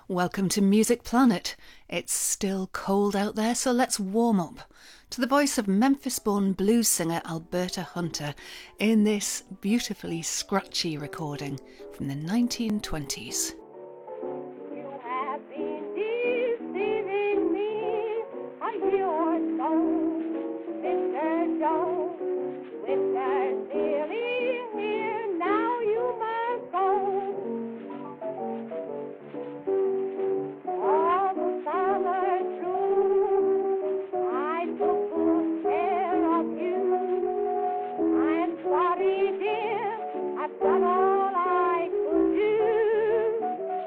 Welcome to Music Planet. It's still cold out there, so let's warm up to the voice of Memphis-born blues singer Alberta Hunter in this beautifully scratchy recording from the 1920s. You have been deceiving me a year or so, Mr. Jones. Winter's nearly here, now you must go. All the summer through, I took good care of you. I'm sorry, dear, I've done all I could do.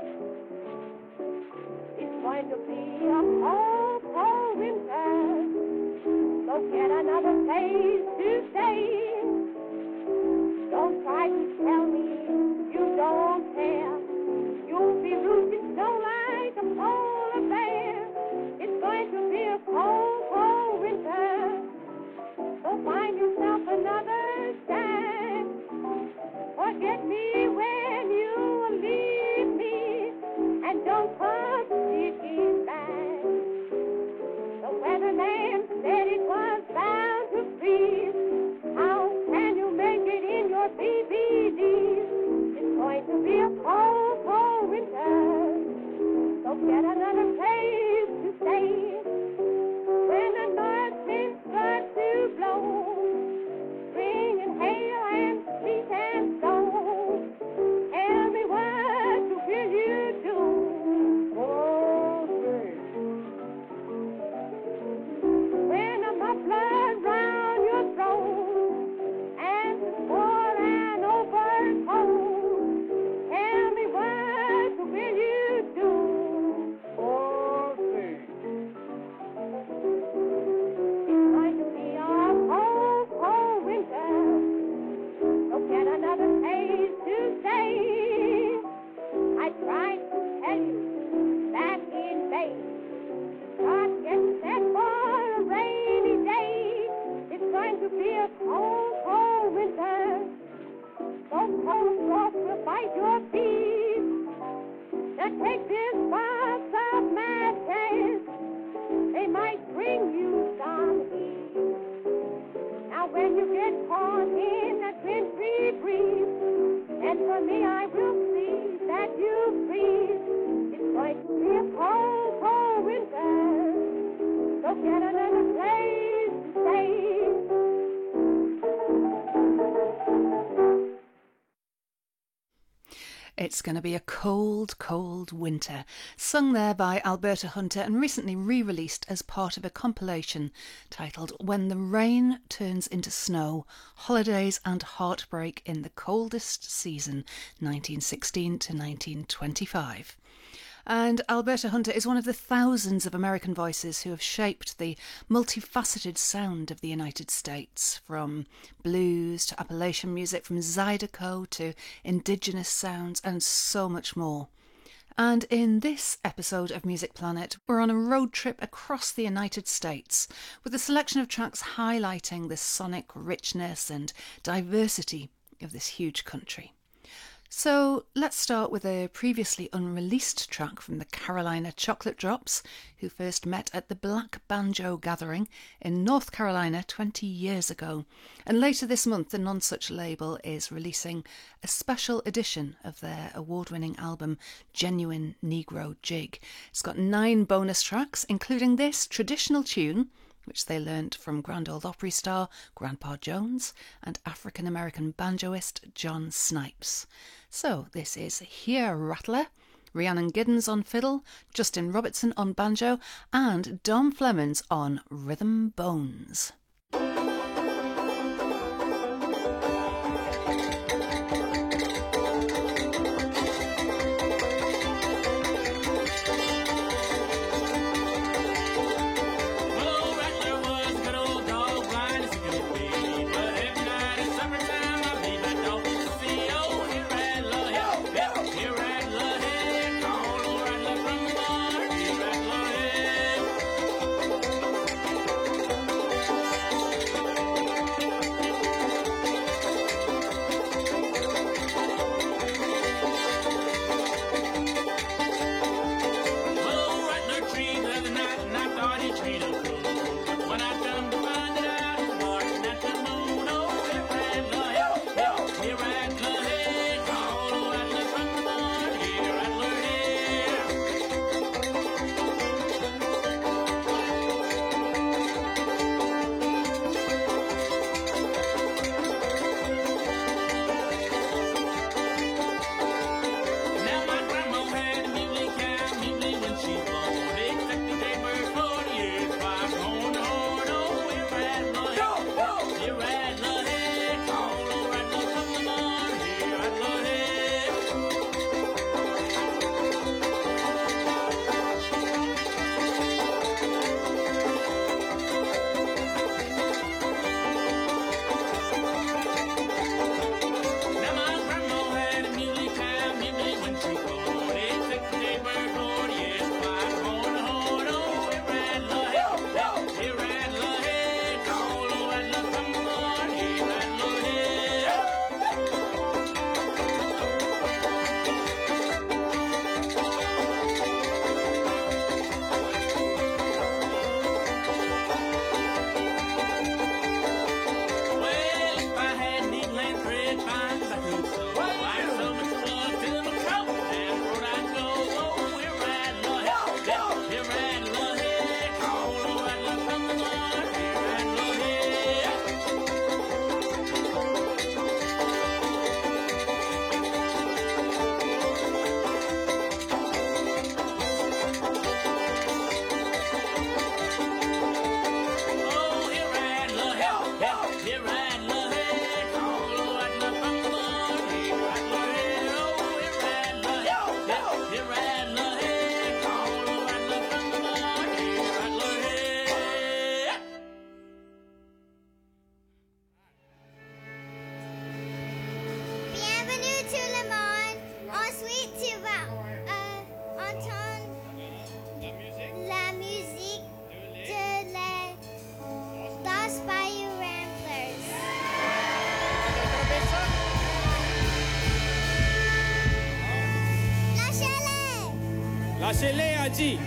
It's going to be a cold, cold winter, so get another place to stay. Don't try to tell me you don't care. You'll be rooting snow like a polar bear. It's going to be a cold, cold winter, so find yourself another stand. Forget me when you leave me, and don't come seeking back. The weatherman said it was bound to freeze. How can you make it in your BBDs? It's going to be a cold, cold winter, so get another place to stay. When the north winds start to blow, bringing hail and sleet and snow, tell me what will you do? Oh, when a muffler round your throat and for an overcoat, tell me what will you do? Oh, it's going to be a cold, cold winter, so get another place to stay. I tried to tell you back in May, start getting set for a rainy day. It's going to be a cold, cold winter, so cold frost will bite your feet. Now take this box of matches, they might bring you some heat. Now when you get caught in that wintry breeze, and for me I will see that you freeze. It's going to be a cold, cold winter, so get another place to stay. It's going to be a cold, cold winter, sung there by Alberta Hunter and recently re-released as part of a compilation titled When the Rain Turns into Snow, Holidays and Heartbreak in the Coldest Season, 1916 to 1925. And Alberta Hunter is one of the thousands of American voices who have shaped the multifaceted sound of the United States, from blues to Appalachian music, from Zydeco to indigenous sounds, and so much more. And in this episode of Music Planet, we're on a road trip across the United States with a selection of tracks highlighting the sonic richness and diversity of this huge country. So let's start with a previously unreleased track from the Carolina Chocolate Drops, who first met at the Black Banjo Gathering in North Carolina 20 years ago. And later this month, the Nonsuch label is releasing a special edition of their award-winning album, Genuine Negro Jig. It's got 9 bonus tracks, including this traditional tune, which they learnt from Grand Ole Opry star Grandpa Jones and African-American banjoist John Snipes. So this is Here Rattler, Rhiannon Giddens on fiddle, Justin Robertson on banjo, and Dom Flemons on rhythm bones. Achei Leadi.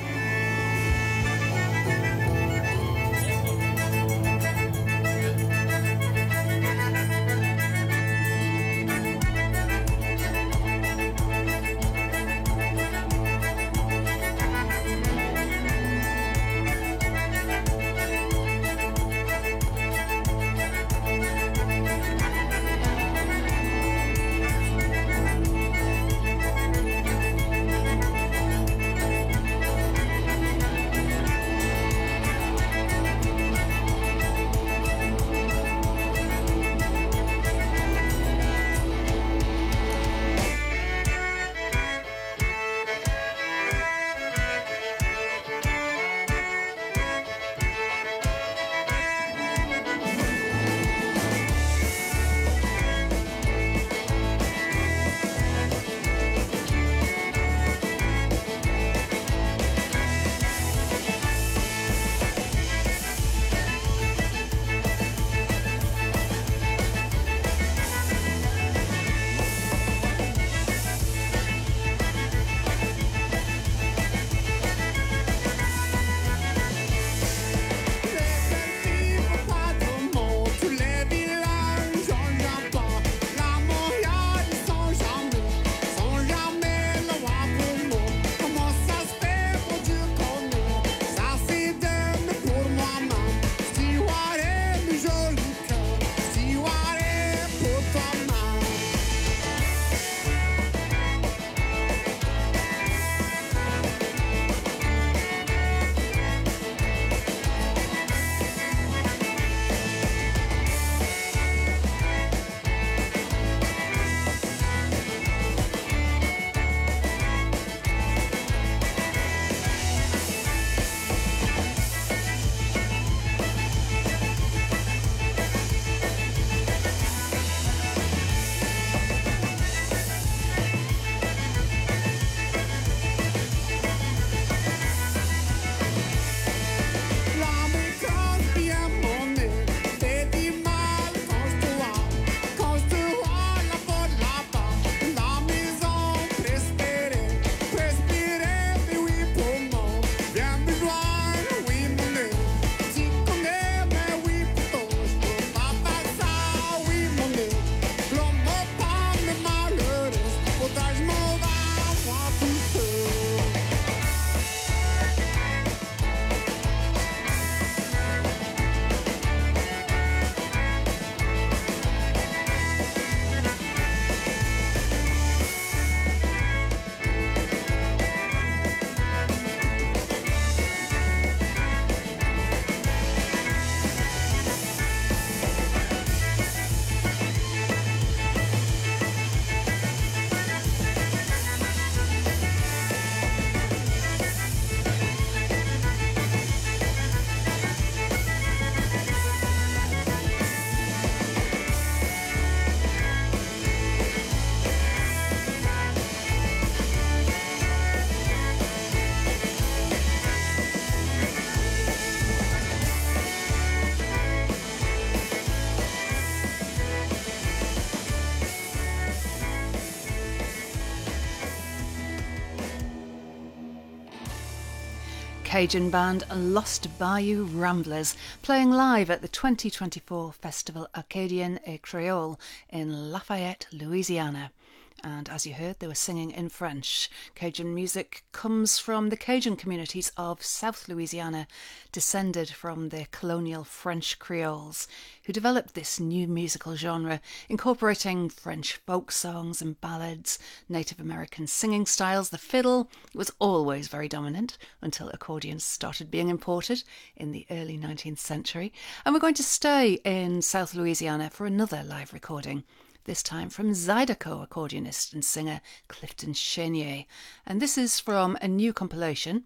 Cajun band Lost Bayou Ramblers, playing live at the 2024 festival Acadian et Creole in Lafayette, Louisiana. And as you heard, they were singing in French. Cajun music comes from the Cajun communities of South Louisiana, descended from the colonial French Creoles, who developed this new musical genre, incorporating French folk songs and ballads, Native American singing styles. The fiddle was always very dominant until accordions started being imported in the early 19th century. And we're going to stay in South Louisiana for another live recording, this time from Zydeco accordionist and singer Clifton Chenier. And this is from a new compilation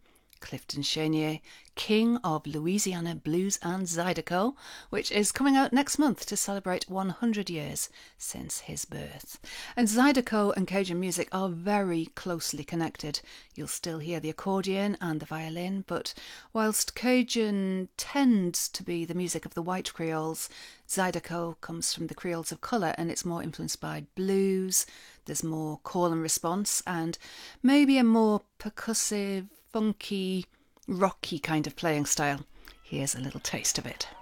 Clifton Chenier, King of Louisiana Blues and Zydeco, which is coming out next month to celebrate 100 years since his birth. And Zydeco and Cajun music are very closely connected. You'll still hear the accordion and the violin, but whilst Cajun tends to be the music of the white Creoles, Zydeco comes from the Creoles of colour and it's more influenced by blues. There's more call and response and maybe a more percussive, funky, rocky kind of playing style. Here's a little taste of it.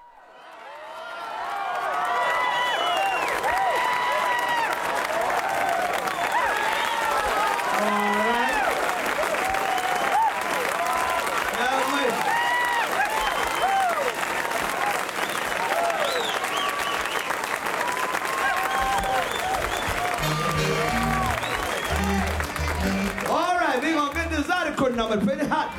Number pretty hot.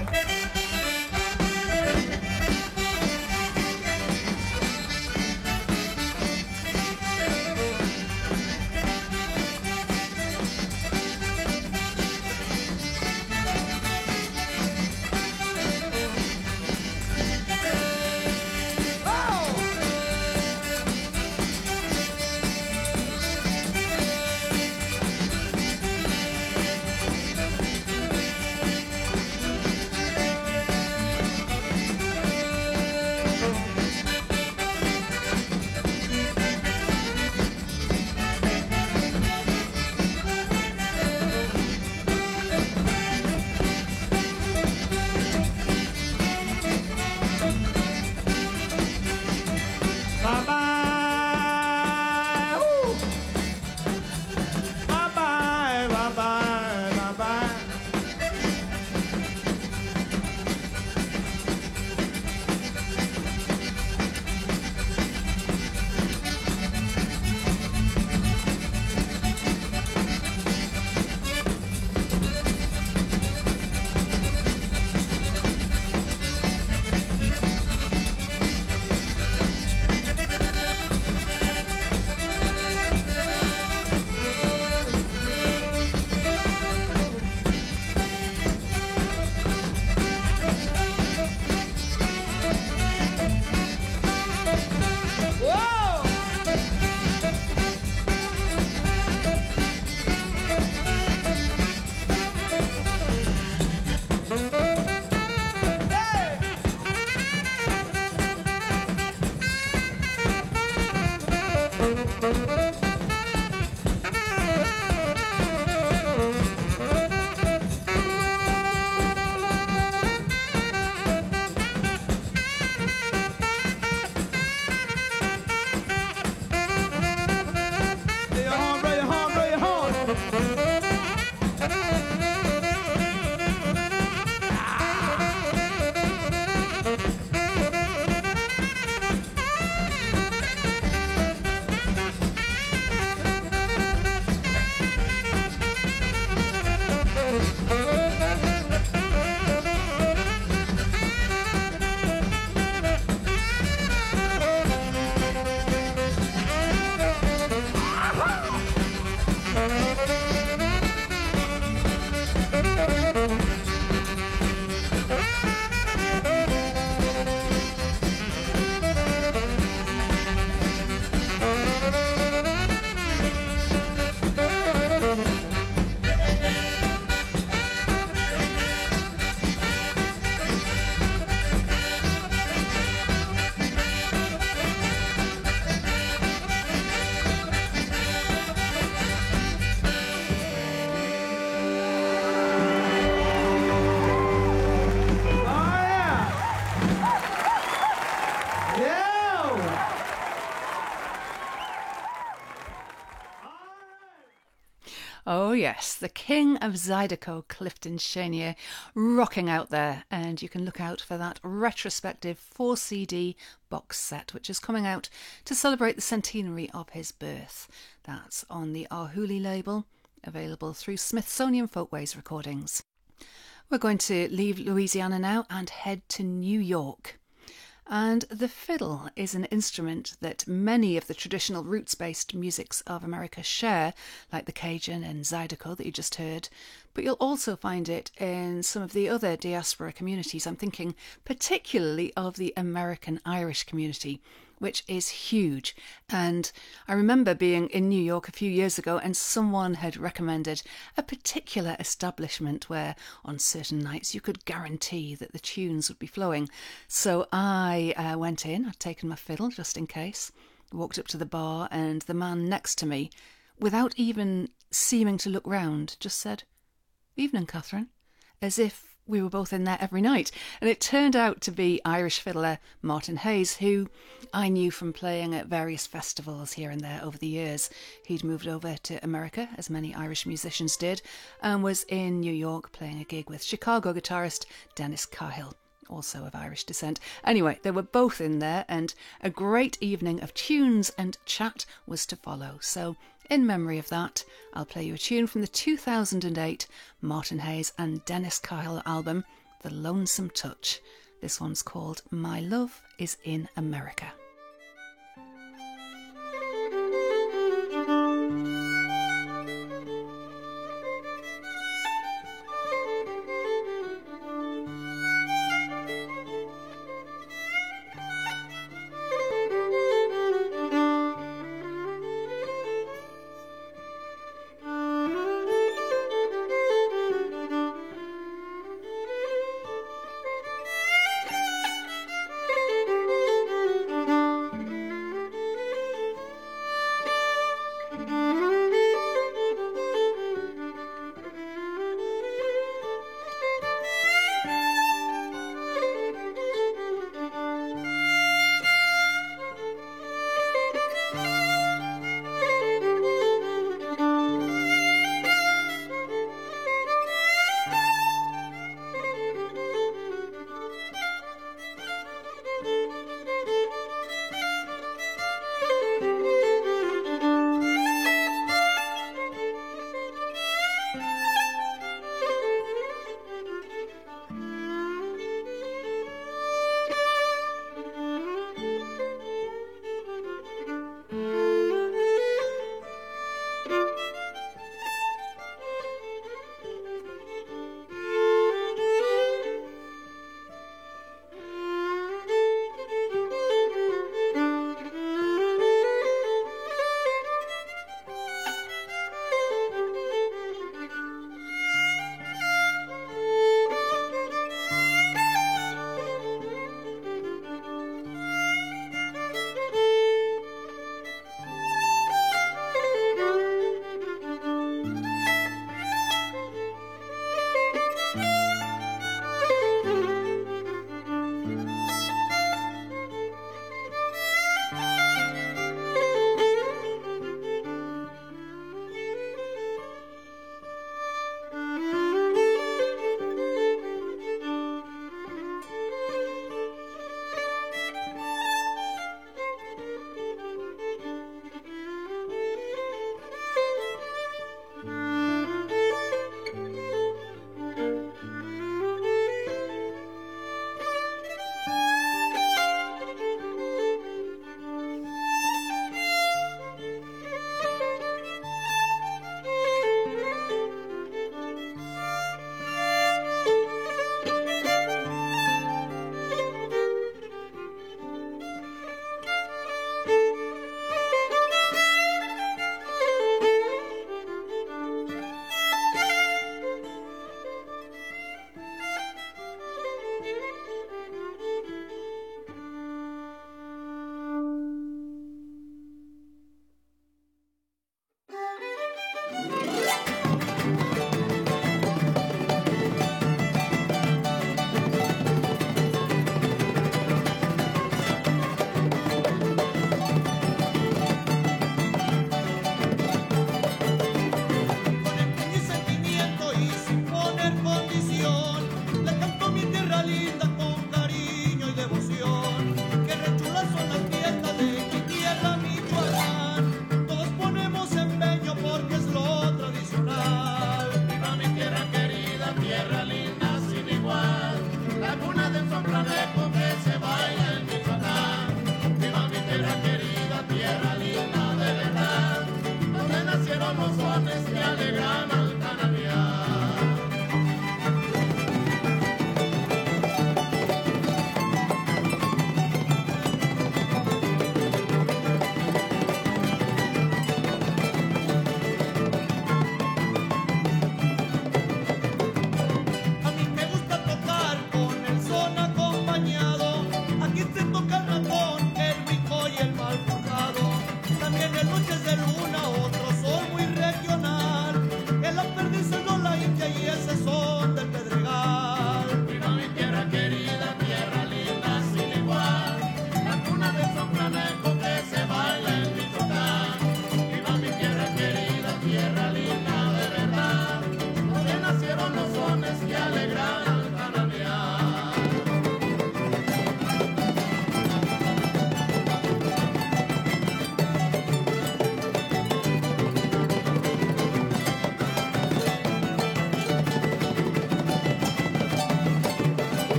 Oh yes, the king of Zydeco, Clifton Chenier, rocking out there, and you can look out for that retrospective 4-CD box set which is coming out to celebrate the centenary of his birth. That's on the Arhoolie label, available through Smithsonian Folkways Recordings. We're going to leave Louisiana now and head to New York. And the fiddle is an instrument that many of the traditional roots-based musics of America share, like the Cajun and Zydeco that you just heard. But you'll also find it in some of the other diaspora communities. I'm thinking particularly of the American Irish community, which is huge. And I remember being in New York a few years ago and someone had recommended a particular establishment where on certain nights you could guarantee that the tunes would be flowing. So I went in, I'd taken my fiddle just in case, walked up to the bar, and the man next to me, without even seeming to look round, just said, "Evening, Catherine," as if we were both in there every night. And it turned out to be Irish fiddler Martin Hayes, who I knew from playing at various festivals here and there over the years. He'd moved over to America, as many Irish musicians did, and was in New York playing a gig with Chicago guitarist Dennis Cahill, also of Irish descent. Anyway, they were both in there, and a great evening of tunes and chat was to follow. So in memory of that, I'll play you a tune from the 2008 Martin Hayes and Dennis Cahill album, The Lonesome Touch. This one's called My Love is in America.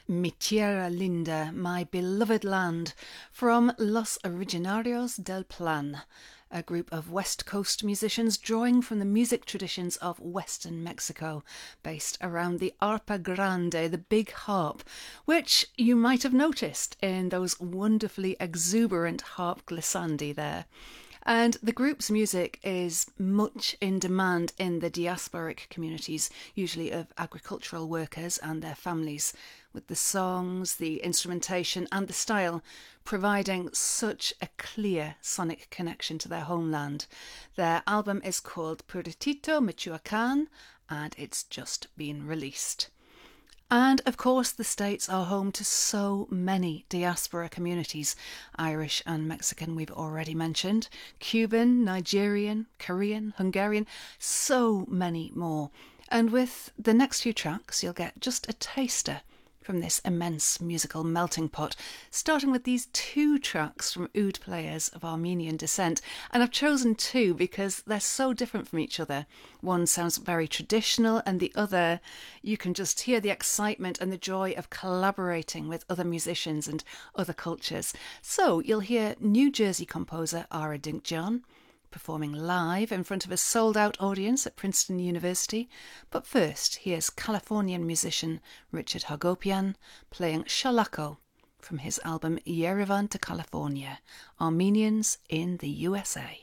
Mi tierra linda, my beloved land, from Los Originarios del Plan, a group of West Coast musicians drawing from the music traditions of Western Mexico, based around the arpa grande, the big harp, which you might have noticed in those wonderfully exuberant harp glissandi there. And the group's music is much in demand in the diasporic communities, usually of agricultural workers and their families, with the songs, the instrumentation and the style providing such a clear sonic connection to their homeland. Their album is called Puertito Michoacán and it's just been released. And of course the States are home to so many diaspora communities, Irish and Mexican we've already mentioned, Cuban, Nigerian, Korean, Hungarian, so many more. And with the next few tracks you'll get just a taster from this immense musical melting pot, starting with these two tracks from oud players of Armenian descent. And I've chosen two because they're so different from each other. One sounds very traditional and the other, you can just hear the excitement and the joy of collaborating with other musicians and other cultures. So you'll hear New Jersey composer Ara Dinkjian performing live in front of a sold-out audience at Princeton University. But first, here's Californian musician Richard Hagopian playing Shalako from his album Yerevan to California, Armenians in the USA.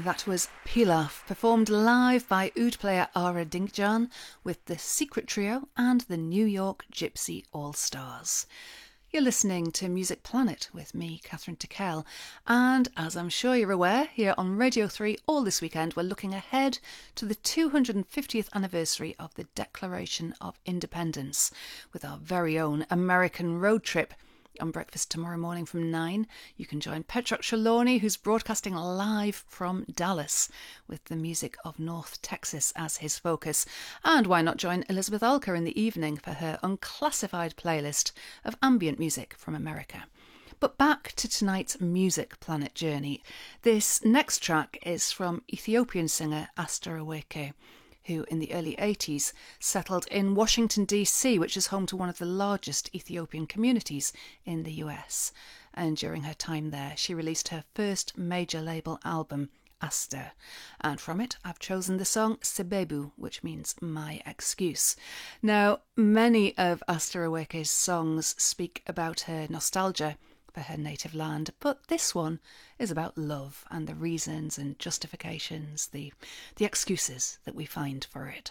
That was Pilaf, performed live by oud player Ara Dinkjan with the Secret Trio and the New York Gypsy All-Stars. You're listening to Music Planet with me, Catherine Tickell, and as I'm sure you're aware, here on Radio 3 all this weekend we're looking ahead to the 250th anniversary of the Declaration of Independence with our very own American road trip. On Breakfast tomorrow morning from 9, you can join Petrock Shaloni, who's broadcasting live from Dallas with the music of North Texas as his focus. And why not join Elizabeth Alker in the evening for her unclassified playlist of ambient music from America. But back to tonight's Music Planet journey. This next track is from Ethiopian singer Aster Aweke, who in the early 80s settled in Washington, D.C., which is home to one of the largest Ethiopian communities in the US. And during her time there, she released her first major label album, Aster. And from it, I've chosen the song Sebebu, which means my excuse. Now, many of Aster Aweke's songs speak about her nostalgia for her native land, but this one is about love and the reasons and justifications, the excuses that we find for it.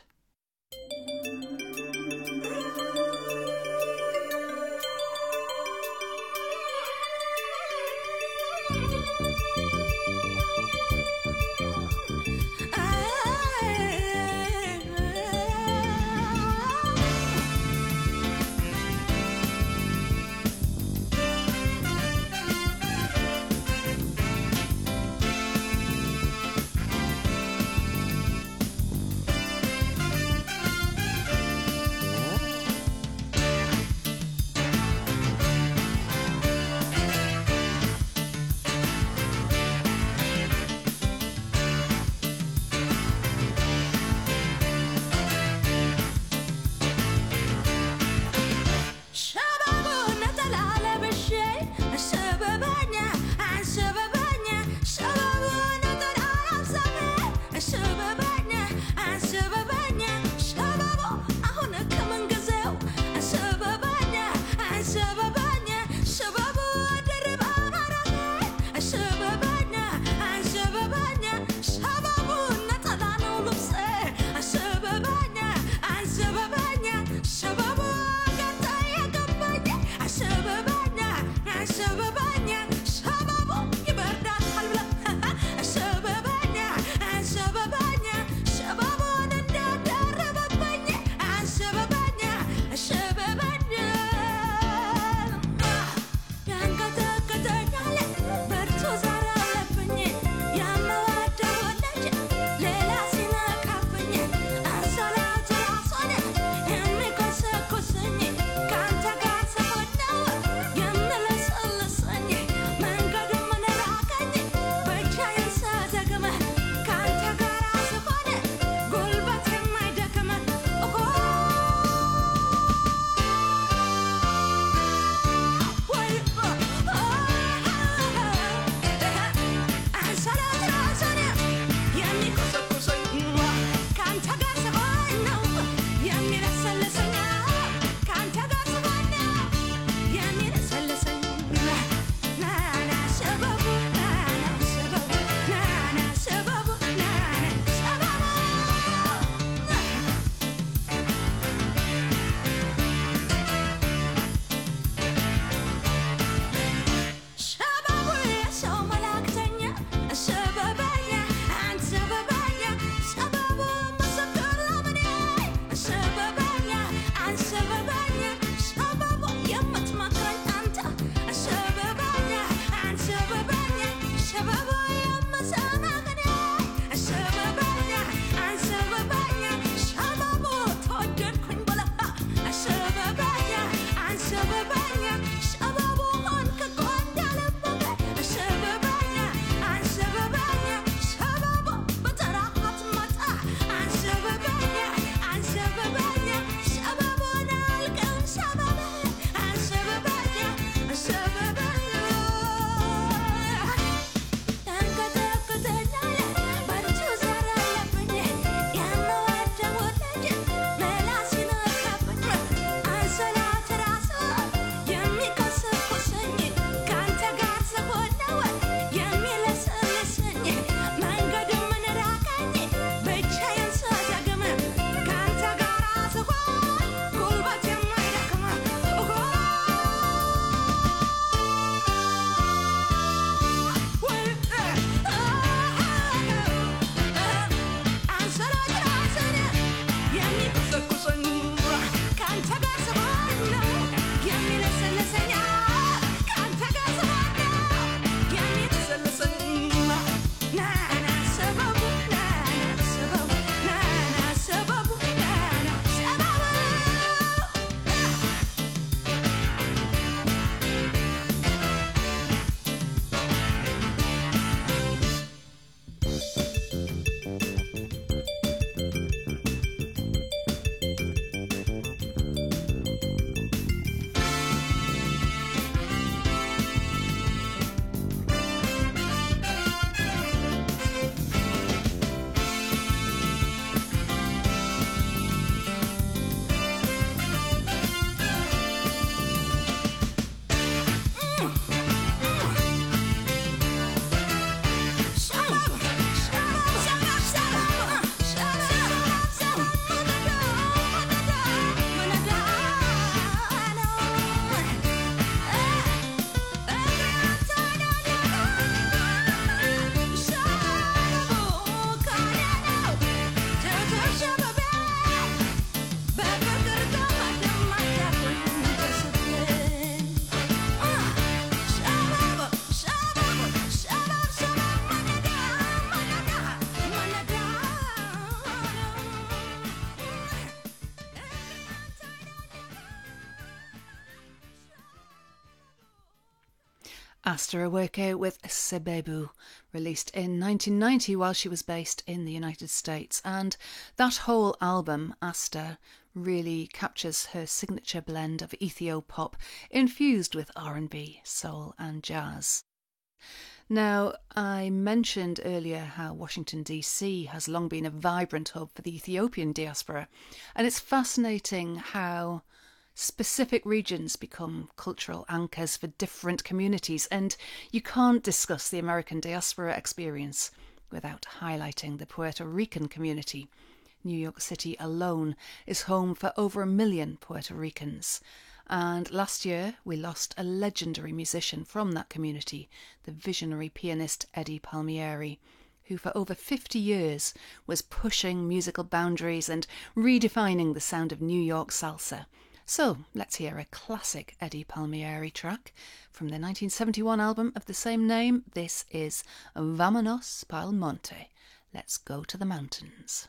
Asta Aweke with Sebebu, released in 1990 while she was based in the United States. And that whole album, Asta, really captures her signature blend of Ethio-pop infused with R&B, soul and jazz. Now, I mentioned earlier how Washington DC has long been a vibrant hub for the Ethiopian diaspora, and it's fascinating how specific regions become cultural anchors for different communities, and you can't discuss the American diaspora experience without highlighting the Puerto Rican community. New York City alone is home for over 1 million Puerto Ricans, and last year we lost a legendary musician from that community, the visionary pianist Eddie Palmieri, who for over 50 years was pushing musical boundaries and redefining the sound of New York salsa. So let's hear a classic Eddie Palmieri track from the 1971 album of the same name. This is Vámonos pa'l Monte. Let's go to the mountains.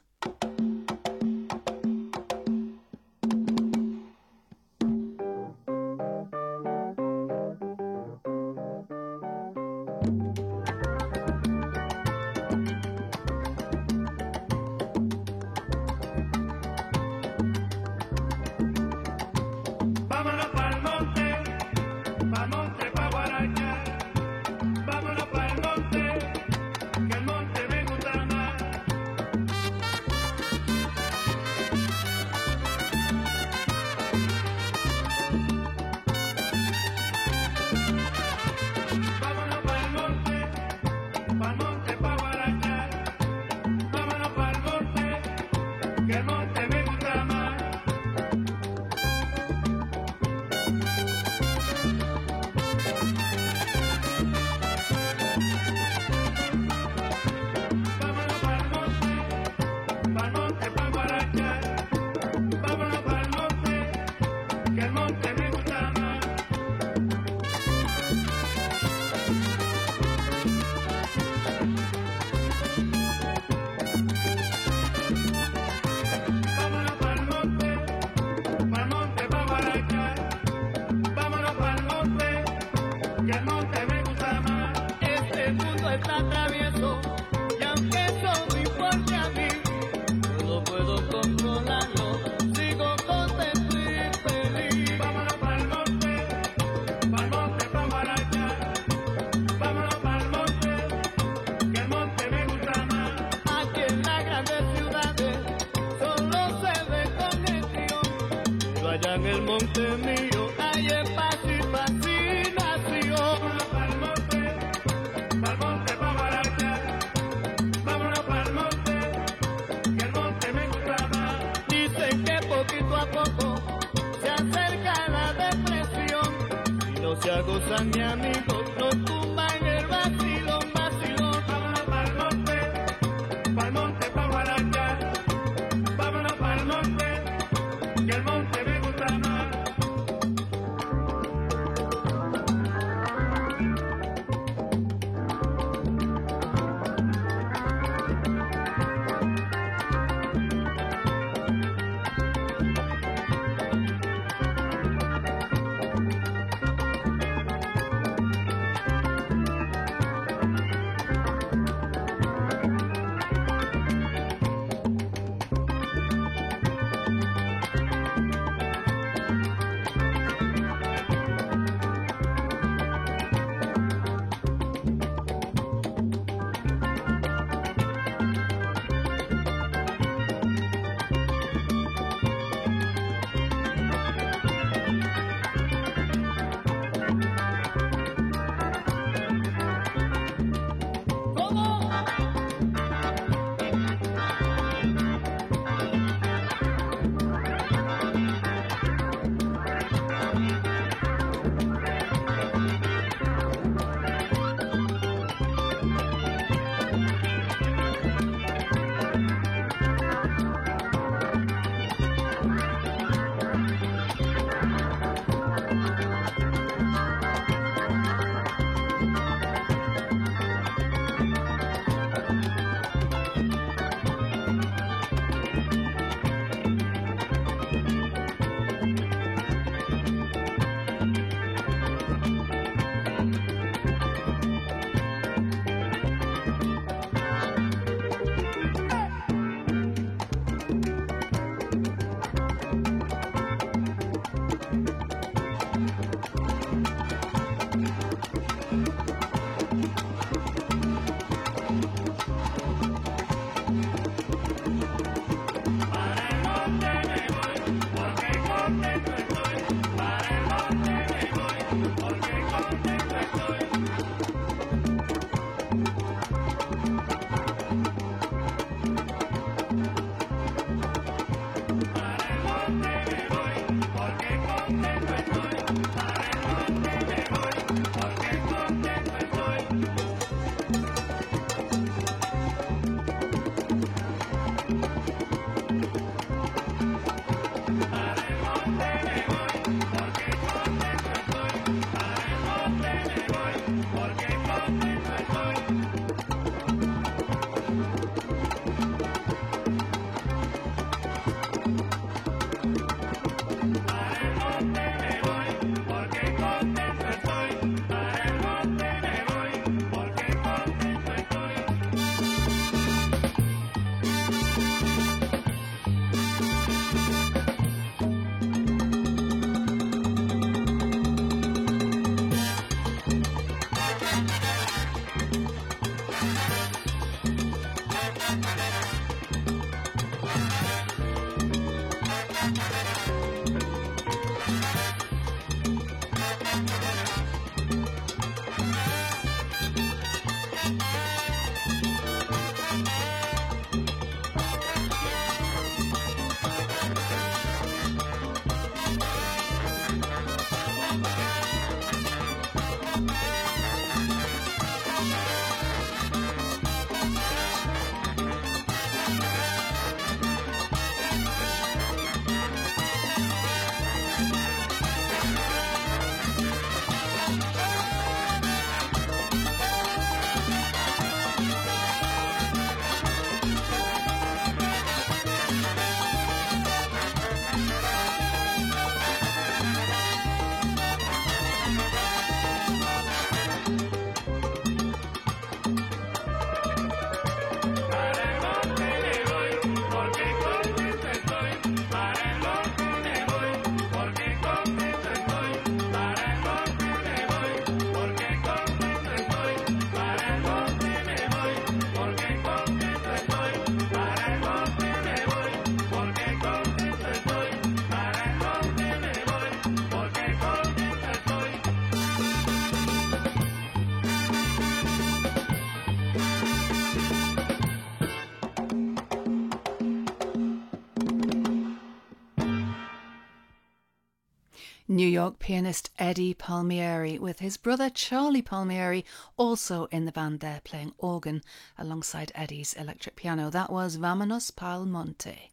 New York pianist Eddie Palmieri with his brother Charlie Palmieri also in the band there playing organ alongside Eddie's electric piano. That was Vámonos pa'l Monte.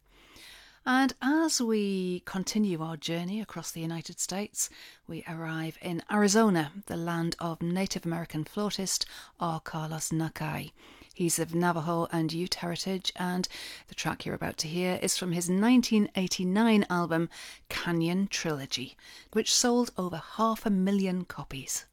And as we continue our journey across the United States, we arrive in Arizona, the land of Native American flautist R. Carlos Nakai. He's of Navajo and Ute heritage, and the track you're about to hear is from his 1989 album Canyon Trilogy, which sold over 500,000 copies.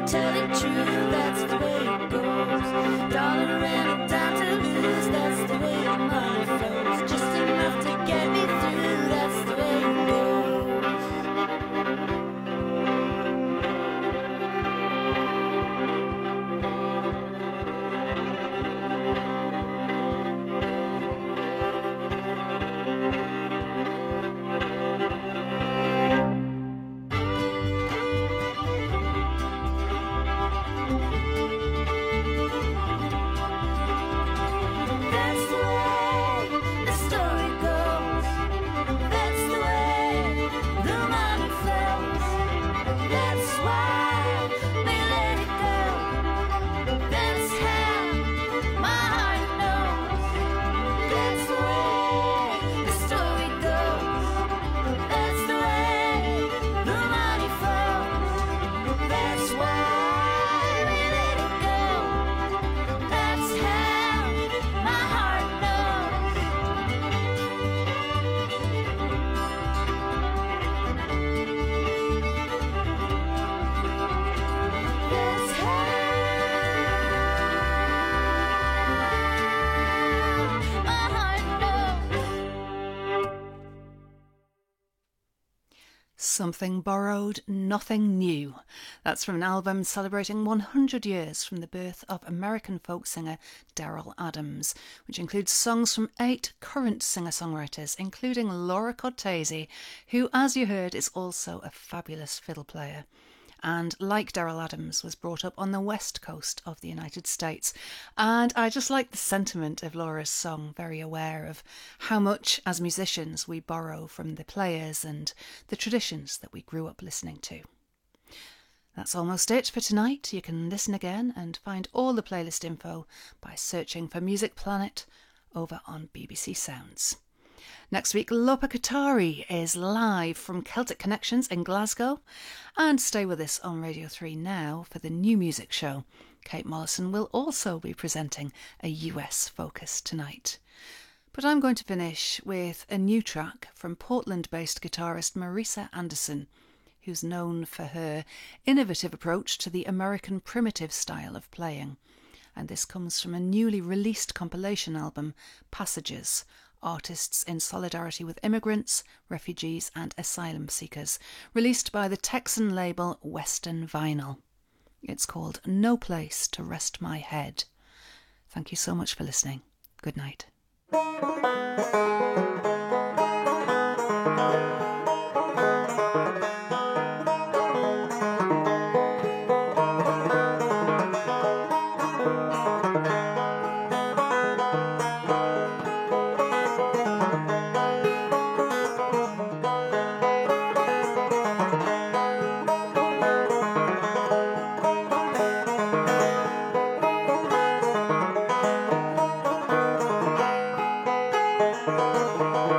tell it true, that's the way it goes. Dollar and a dime to lose, that's the way the money flows. Just enough to get me through, that's the way it goes. Something borrowed, nothing new. That's from an album celebrating 100 years from the birth of American folk singer Daryl Adams, which includes songs from 8 current singer-songwriters, including Laura Cortese, who, as you heard, is also a fabulous fiddle player. And like Daryl Adams, was brought up on the west coast of the United States. And I just like the sentiment of Laura's song, very aware of how much, as musicians, we borrow from the players and the traditions that we grew up listening to. That's almost it for tonight. You can listen again and find all the playlist info by searching for Music Planet over on BBC Sounds. Next week, Lopa Katari is live from Celtic Connections in Glasgow. And stay with us on Radio 3 now for the new music show. Kate Mollison will also be presenting a US focus tonight. But I'm going to finish with a new track from Portland-based guitarist Marisa Anderson, who's known for her innovative approach to the American primitive style of playing. And this comes from a newly released compilation album, Passages, Artists in Solidarity with Immigrants, Refugees and Asylum Seekers, released by the Texan label Western Vinyl. It's called No Place to Rest My Head. Thank you so much for listening. Good night. Thank you.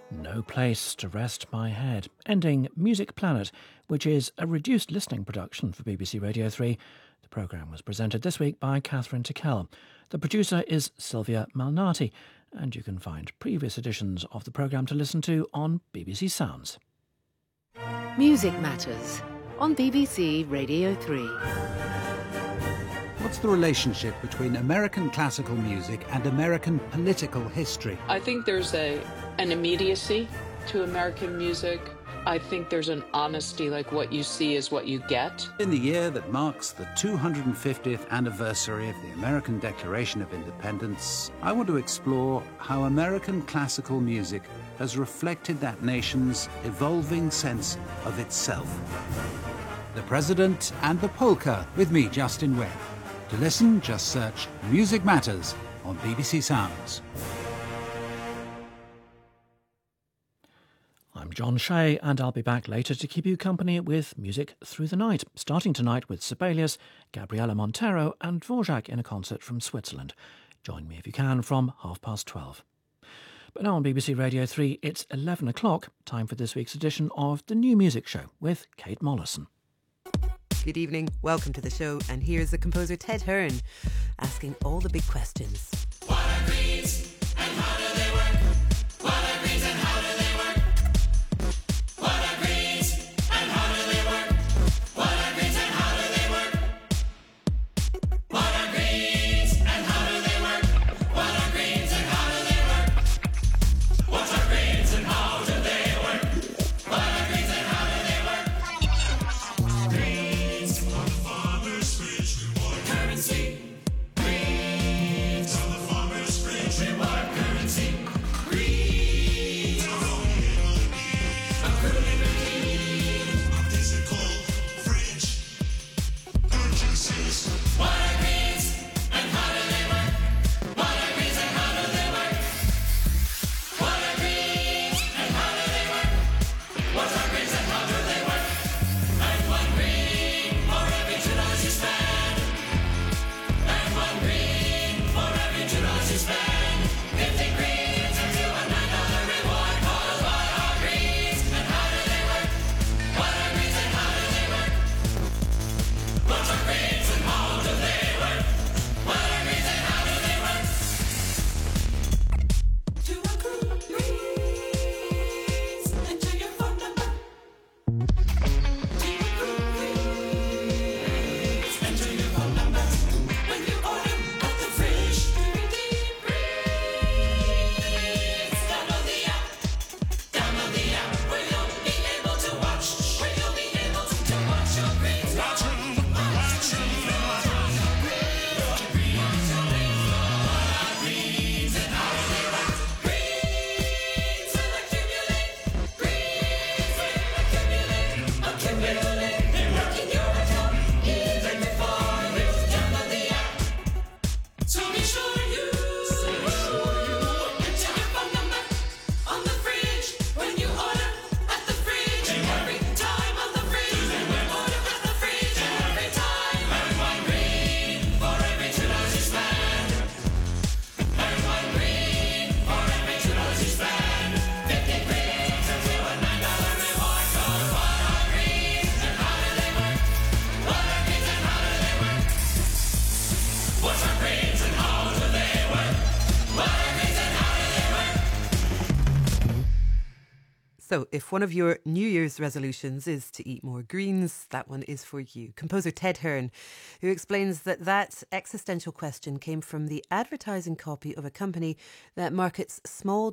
No Place to Rest My Head, ending Music Planet, which is a reduced listening production for BBC Radio 3. The programme was presented this week by Catherine Tickell. The producer is Sylvia Malnati, and you can find previous editions of the programme to listen to on BBC Sounds. Music Matters on BBC Radio 3. What's the relationship between American classical music and American political history? I think there's an immediacy to American music. I think there's an honesty, like what you see is what you get. In the year that marks the 250th anniversary of the American Declaration of Independence, I want to explore how American classical music has reflected that nation's evolving sense of itself. The President and the Polka, with me, Justin Webb. To listen, just search Music Matters on BBC Sounds. I'm John Shea, and I'll be back later to keep you company with music through the night, starting tonight with Sibelius, Gabriela Montero and Dvorak in a concert from Switzerland. Join me if you can from 12:30. But now on BBC Radio 3, it's 11 o'clock, time for this week's edition of The New Music Show with Kate Mollison. Good evening, welcome to the show, and here's the composer Ted Hearn asking all the big questions. What are greens and how do they work? What are greens and how do they work? What are greens and how do they work? What are greens and how do they work? What are greens and how do they work? What are greens and how do they work? What are greens and how do they work? What are greens and how do they work? Greens on the farmer's fridge, reward currency. Greens on the farmer's fridge, reward currency. Greens are only a curly green. A physical fridge purchases. What are greens and how do they work? What are greens and how do they work? What are greens and how do they work? What are greens and how do they work? And one green for every $2 you spend. And one green for every $2 you spend. 50 greens and you a $9 reward. Cause what are greens and how do they work? What are greens and how do they work? What are greens and how do they work? What are greens and how do they work? To accrue greens, enter your phone number. To accrue greens, enter your phone number. When you order at the fridge, redeem greens. Download the app. Download the app where you'll be able to watch. Where you'll be able to watch your greens. Watch them. Watch them. Greens and how do they work? Greens will accumulate. Greens will accumulate. Accumulate. They work in your account even before you download the app. So be sure you enter your phone number on the fridge when you order at the fridge. Every time on the fridge. Order at the fridge every time. And one green for every $2 you spend. And one green for every $2 you spend. 50 greens and you a $9 reward. Cause what are greens and how do they work? What are greens and how do they work? What are greens and how do they work? What are greens and how do they work? So, if one of your New Year's resolutions is to eat more greens, that one is for you. Composer Ted Hearn, who explains that that existential question came from the advertising copy of a company that markets small